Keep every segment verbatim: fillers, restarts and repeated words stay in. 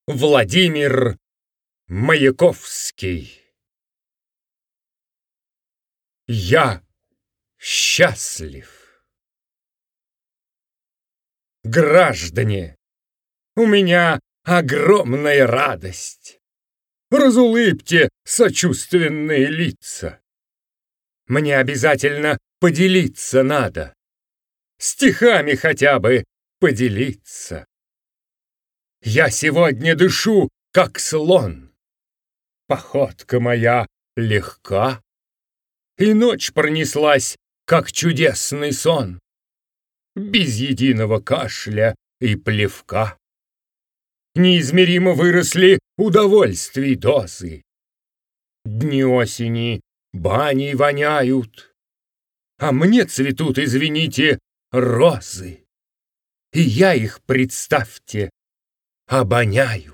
Владимир Маяковский. Я счастлив. Граждане, у меня огромная радость. Разулыбьте сочувственные лица. Мне обязательно поделиться надо. Стихами хотя бы поделиться. Я сегодня дышу, как слон. Походка моя легка, и ночь пронеслась, как чудесный сон, без единого кашля и плевка. Неизмеримо выросли удовольствий дозы. Дни осени баней воняют, а мне цветут, извините, розы, и я их, представьте, обоняю.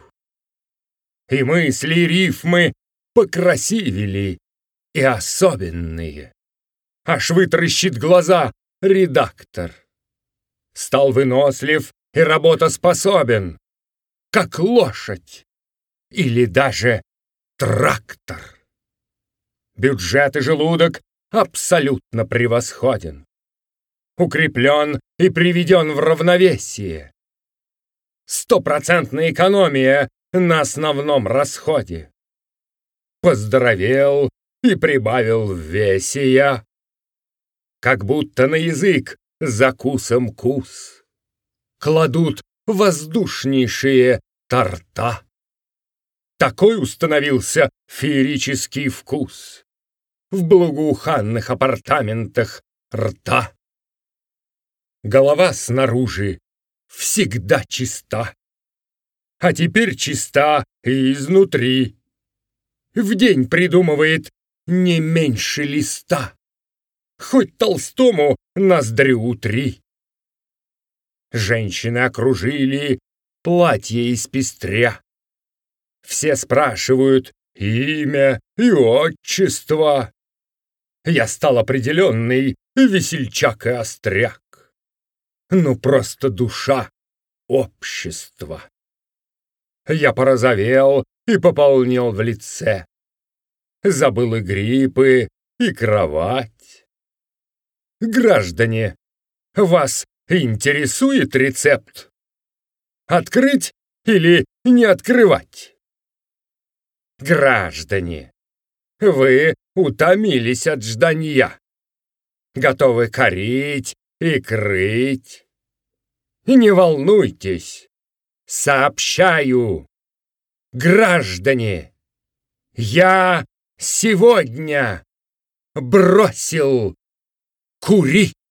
И мысли, и рифмы покрасивели, и особенные. Аж вытаращит глаза редактор. Стал вынослив и работоспособен, как лошадь или даже трактор. Бюджет и желудок абсолютно превосходен. Укреплен и приведен в равновесие. Стопроцентная экономия на основном расходе. Поздоровел и прибавил в весе я, как будто на язык закусом кус кладут воздушнейшие торта. Такой установился феерический вкус в благоуханных апартаментах рта. Голова снаружи всегда чиста, а теперь чиста и изнутри. В день придумывает не меньше листа, хоть Толстому ноздрю утри. Женщины окружили платье из пестря. Все спрашивают имя и отчество. Я стал определенный весельчак и остряк. Ну, просто душа общества. Я порозовел и пополнел в лице. Забыл и гриппы, и кровать. Граждане, вас интересует рецепт? Открыть или не открывать? Граждане, вы утомились от жданья. Готовы корить и крыть. Не волнуйтесь, сообщаю, граждане, я сегодня бросил курить.